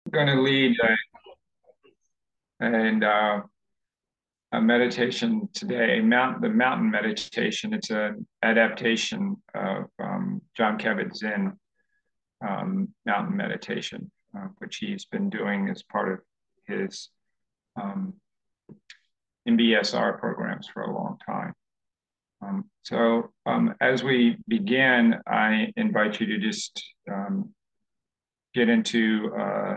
Going to lead and a meditation today, the mountain meditation. It's an adaptation of John Kabat-Zinn mountain meditation, which he's been doing as part of his um, MBSR programs for a long time. As we begin, I invite you to just get into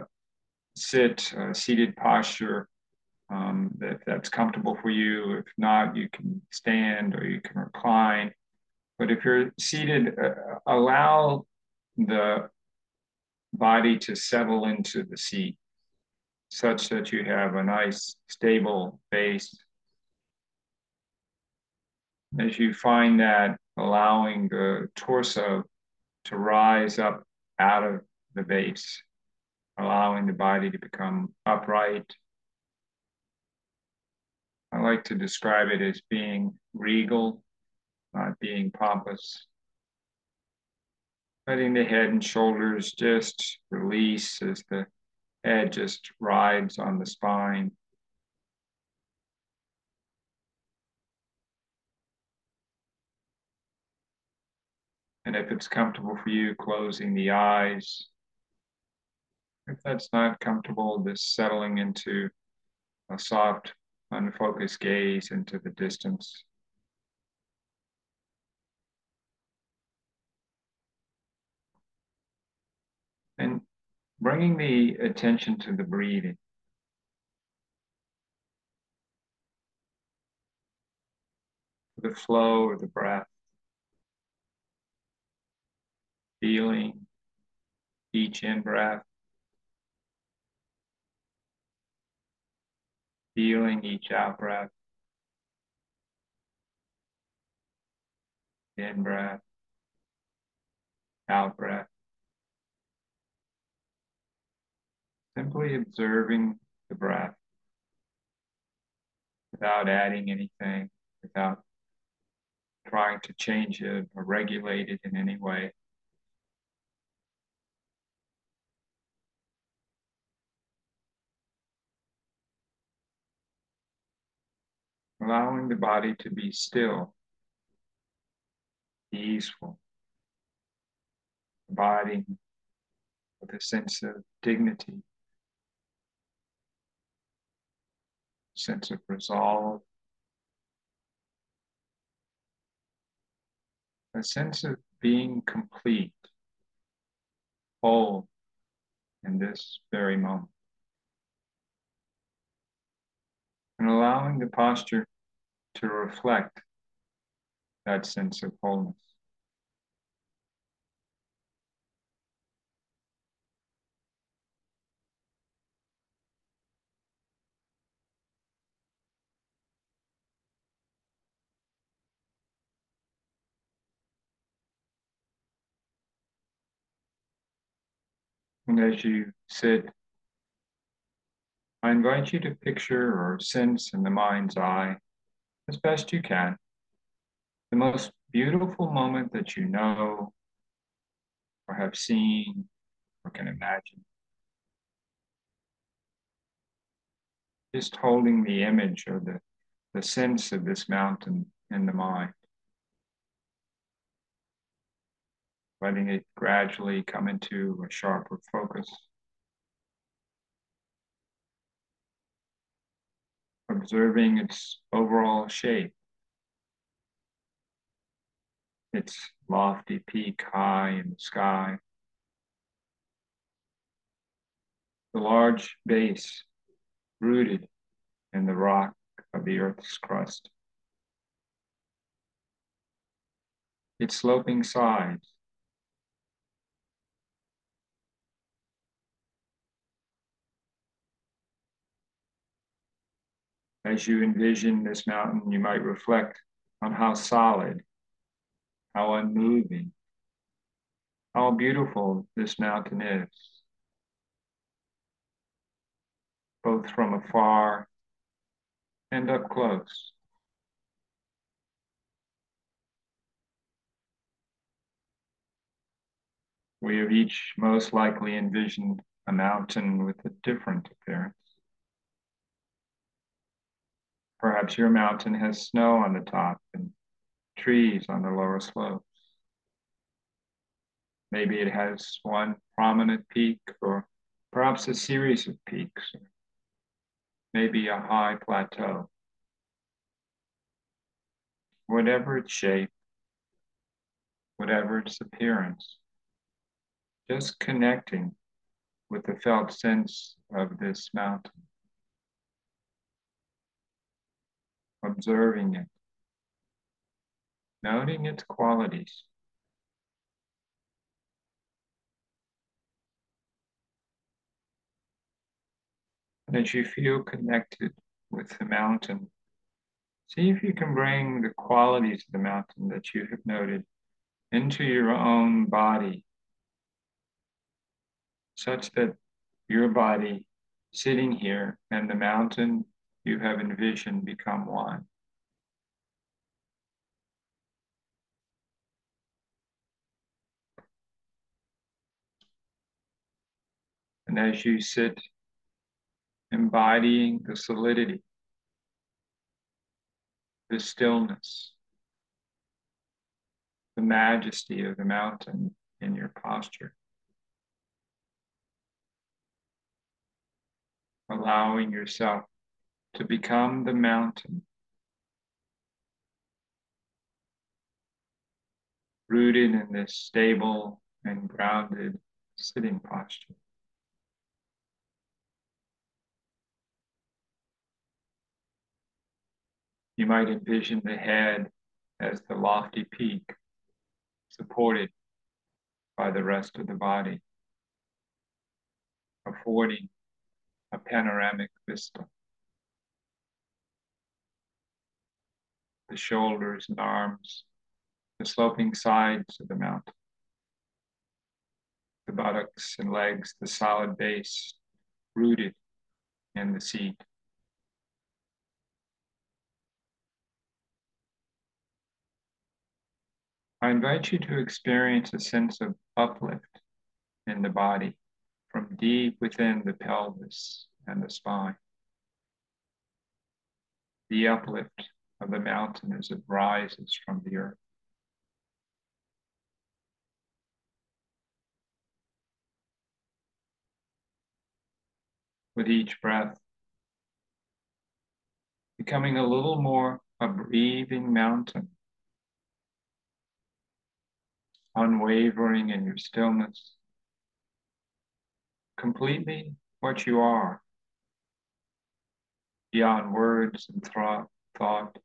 seated posture. If that's comfortable for you. If not, you can stand or you can recline. But if you're seated, allow the body to settle into the seat such that you have a nice stable base. As you find that, allowing the torso to rise up out of the base, allowing the body to become upright. I like to describe it as being regal, not being pompous. Letting the head and shoulders just release as the head just rides on the spine. And if it's comfortable for you, closing the eyes. If that's not comfortable, just settling into a soft, unfocused gaze into the distance. And bringing the attention to the breathing. The flow of the breath, feeling each in-breath, feeling each out-breath, in-breath, out-breath. Simply observing the breath without adding anything, without trying to change it or regulate it in any way. Allowing the body to be still, easeful, the body with a sense of dignity, sense of resolve, a sense of being complete, whole in this very moment. And allowing the posture to reflect that sense of wholeness. And as you sit, I invite you to picture or sense in the mind's eye, as best you can, the most beautiful moment that you know or have seen or can imagine. Just holding the image or the sense of this mountain in the mind, letting it gradually come into a sharper focus, observing its overall shape, its lofty peak high in the sky, the large base rooted in the rock of the Earth's crust, its sloping sides, as you envision this mountain, you might reflect on how solid, how unmoving, how beautiful this mountain is, both from afar and up close. We have each most likely envisioned a mountain with a different appearance. Perhaps your mountain has snow on the top and trees on the lower slopes. Maybe it has one prominent peak, or perhaps a series of peaks, or maybe a high plateau. Whatever its shape, whatever its appearance, just connecting with the felt sense of this mountain, observing it, noting its qualities. And as you feel connected with the mountain, see if you can bring the qualities of the mountain that you have noted into your own body, such that your body sitting here and the mountain you have envisioned become one. And as you sit, embodying the solidity, the stillness, the majesty of the mountain in your posture, allowing yourself to become the mountain, rooted in this stable and grounded sitting posture. You might envision the head as the lofty peak, supported by the rest of the body, affording a panoramic vista. The shoulders and arms, the sloping sides of the mountain, the buttocks and legs, the solid base rooted in the seat. I invite you to experience a sense of uplift in the body from deep within the pelvis and the spine. The uplift of the mountain as it rises from the earth. With each breath, becoming a little more a breathing mountain, unwavering in your stillness, completely what you are, beyond words and thought,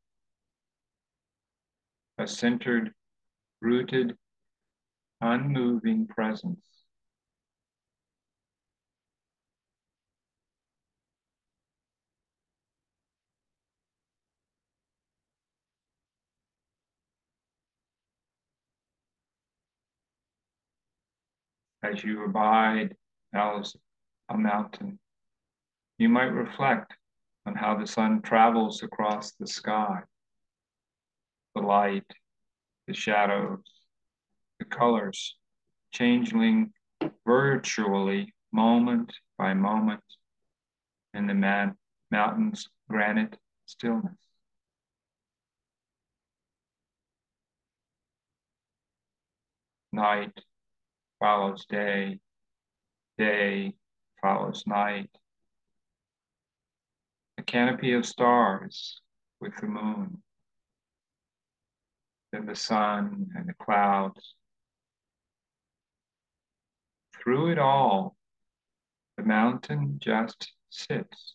a centered, rooted, unmoving presence. As you abide as a mountain, you might reflect on how the sun travels across the sky, the light, the shadows, the colors, changing virtually moment by moment in the mountain's granite stillness. Night follows day, day follows night. A canopy of stars with the moon, then the sun and the clouds. Through it all, the mountain just sits,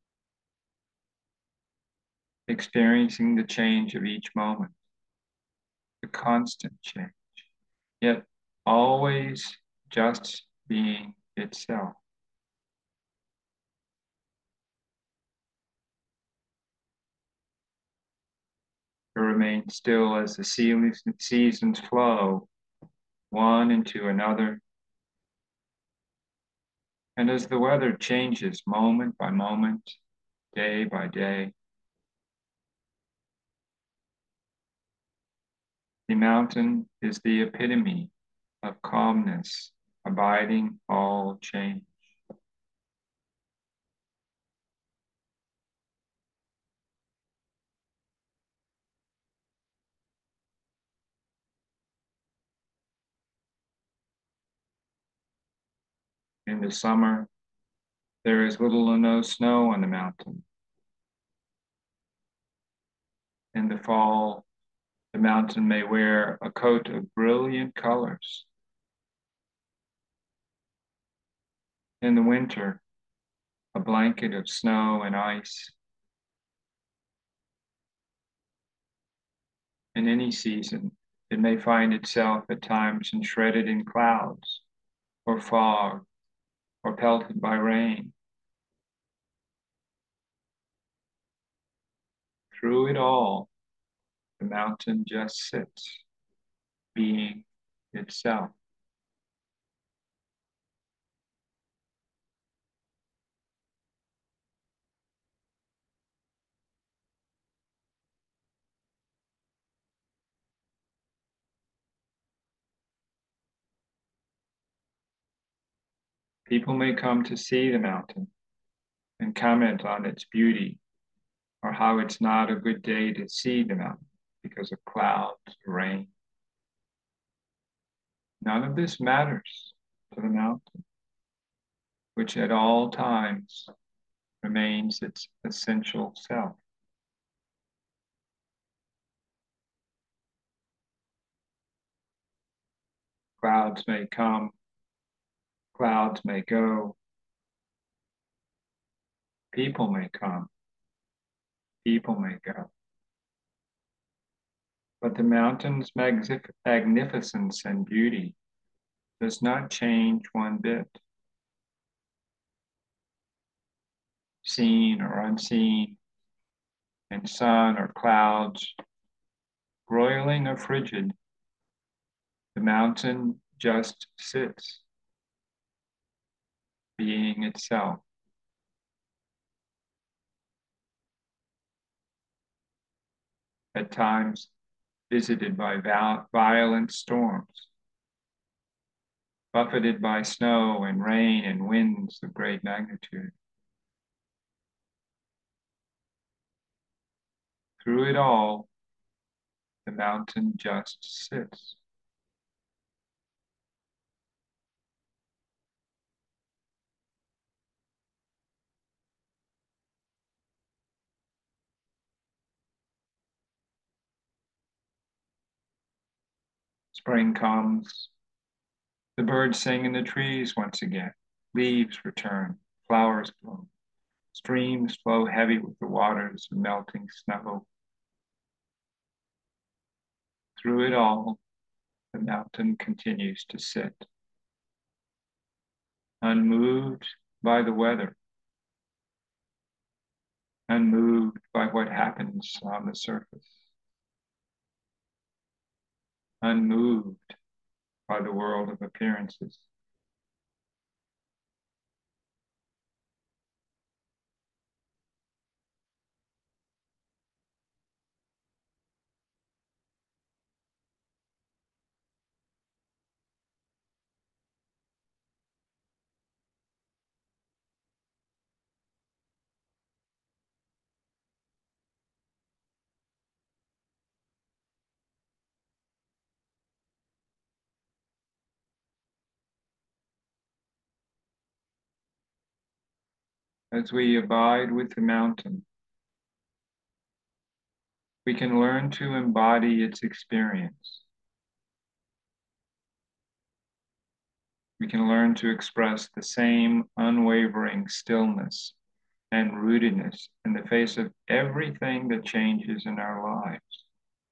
experiencing the change of each moment, the constant change, yet always just being itself. To remain still as the seasons flow, one into another, and as the weather changes moment by moment, day by day. The mountain is the epitome of calmness, abiding all change. In the summer, there is little or no snow on the mountain. In the fall, the mountain may wear a coat of brilliant colors. In the winter, a blanket of snow and ice. In any season, it may find itself at times enshredded in clouds, or fog, or pelted by rain. Through it all, the mountain just sits, being itself. People may come to see the mountain and comment on its beauty or how it's not a good day to see the mountain because of clouds or rain. None of this matters to the mountain, which at all times remains its essential self. Clouds may come, clouds may go, people may come, people may go. But the mountain's magnificence and beauty does not change one bit. Seen or unseen, in sun or clouds, broiling or frigid, the mountain just sits, being itself. At times visited by violent storms, buffeted by snow and rain and winds of great magnitude. Through it all, the mountain just sits. Spring comes, the birds sing in the trees once again, leaves return, flowers bloom, streams flow heavy with the waters of melting snow. Through it all, the mountain continues to sit, unmoved by the weather, unmoved by what happens on the surface, unmoved by the world of appearances. As we abide with the mountain, we can learn to embody its experience. We can learn to express the same unwavering stillness and rootedness in the face of everything that changes in our lives,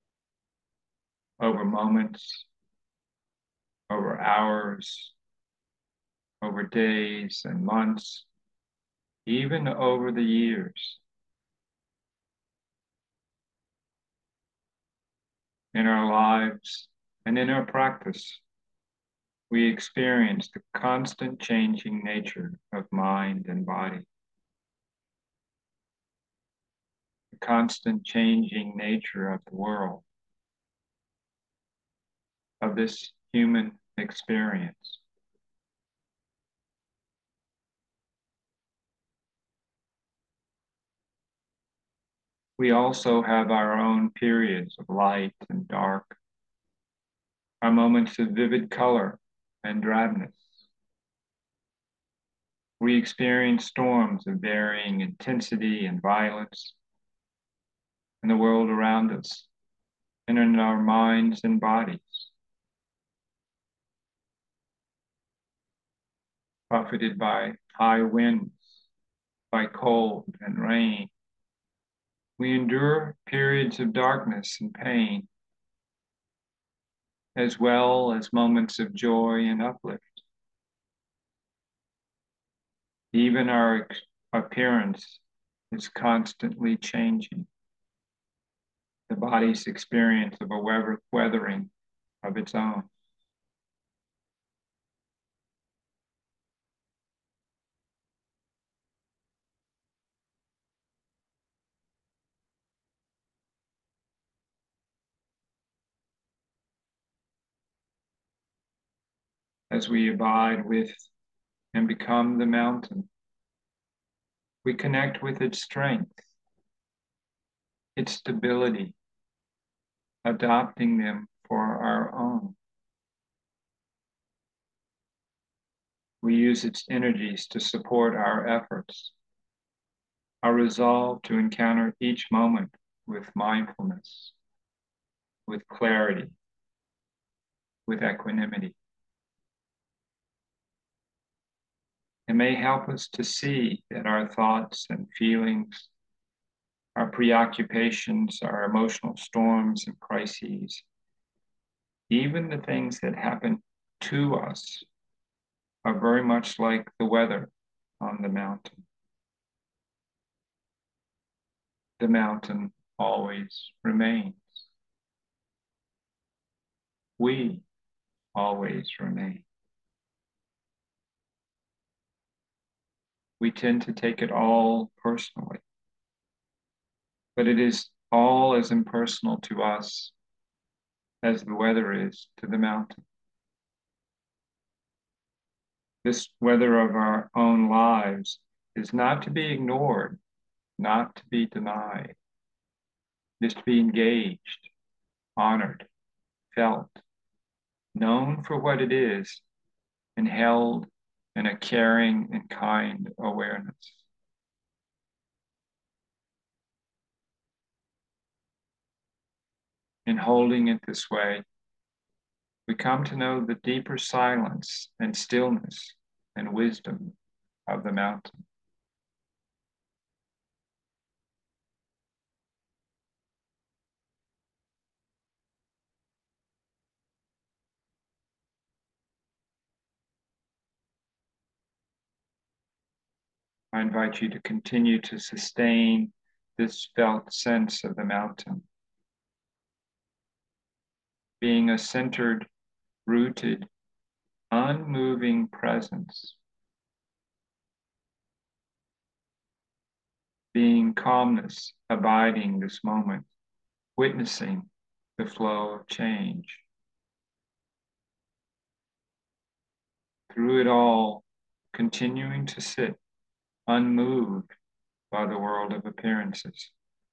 over moments, over hours, over days and months, even over the years. In our lives and in our practice, we experience the constant changing nature of mind and body, the constant changing nature of the world, of this human experience. We also have our own periods of light and dark, our moments of vivid color and drabness, We experience storms of varying intensity and violence in the world around us and in our minds and bodies. Buffeted by high winds, by cold and rain, we endure periods of darkness and pain, as well as moments of joy and uplift. Even our appearance is constantly changing. The body's experience of a weathering of its own. As we abide with and become the mountain, we connect with its strength, its stability, adopting them for our own. We use its energies to support our efforts, our resolve to encounter each moment with mindfulness, with clarity, with equanimity. It may help us to see that our thoughts and feelings, our preoccupations, our emotional storms and crises, even the things that happen to us, are very much like the weather on the mountain. The mountain always remains. We always remain. We tend to take it all personally, but it is all as impersonal to us as the weather is to the mountain. This weather of our own lives is not to be ignored, not to be denied. It is to be engaged, honored, felt, known for what it is, and held in a caring and kind awareness. In holding it this way, we come to know the deeper silence and stillness and wisdom of the mountain. I invite you to continue to sustain this felt sense of the mountain, being a centered, rooted, unmoving presence, being calmness, abiding this moment, witnessing the flow of change. Through it all, continuing to sit unmoved by the world of appearances.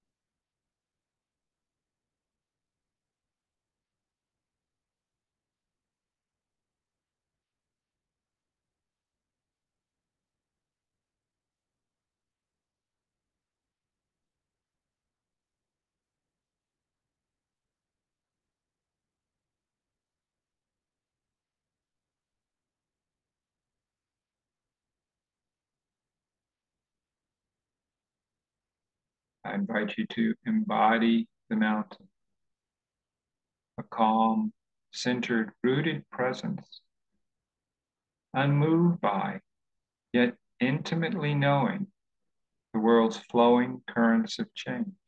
I invite you to embody the mountain, a calm, centered, rooted presence, unmoved by, yet intimately knowing the world's flowing currents of change.